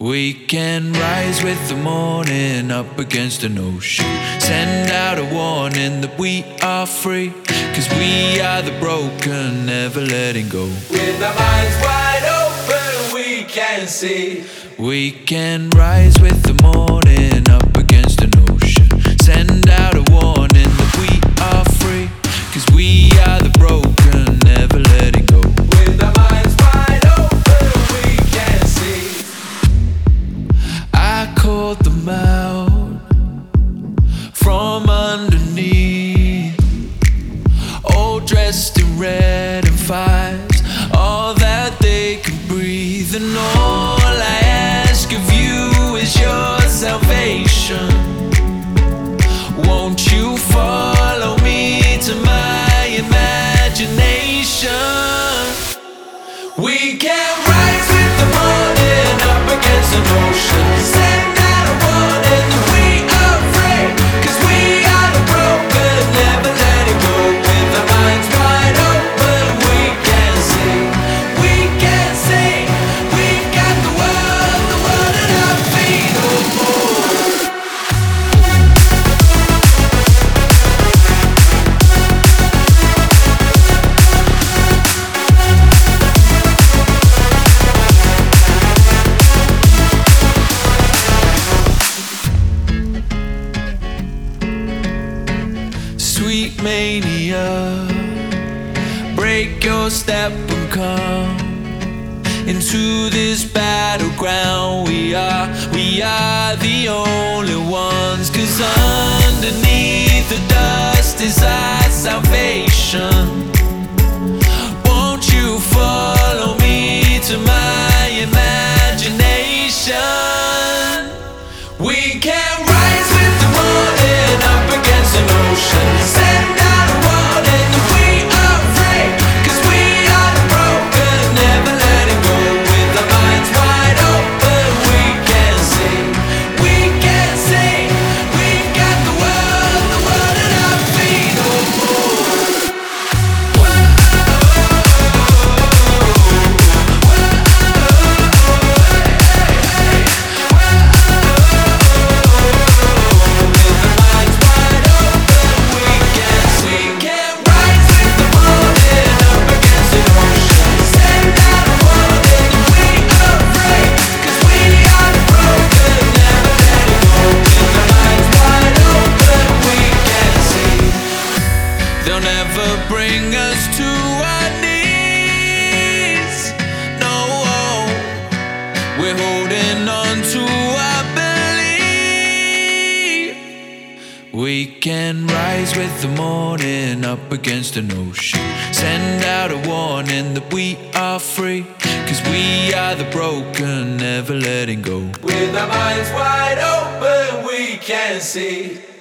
We can rise with the morning up against an ocean. Send out a warning that we are free, 'cause we are the broken, never letting go. With our minds wide open, we can see. We can rise with the morning up against an ocean. Send out a warning that we are free, 'cause we are the broken, never letting go. With our minds wide open, we can see. I called them out from underneath, all dressed in red and fires, all that they can breathe. And all I ask of you is your salvation. Won't you follow me to my imagination? We can rise with the morning up against an ocean. Send out a warning that we are free, 'cause we are the broken, never letting go. With our minds wide open, we can see. We can see. We got the world at our feet. Oh, oh. Sweet mania, break your step and come into this battleground. We are the only ones, 'cause underneath the dust is our salvation. Won't you follow me to my imagination? We can rise with the morning up against an ocean. Send out a warning that we are free, 'cause we are the broken, never letting go. With our minds wide open, we can see. We can see. We got the world at our feet. Oh, oh. They'll never bring us to our knees. No, we're holding on to our belief. We can rise with the morning up against an ocean. Send out a warning that we are free, 'cause we are the broken, never letting go. With our minds wide open, we can see.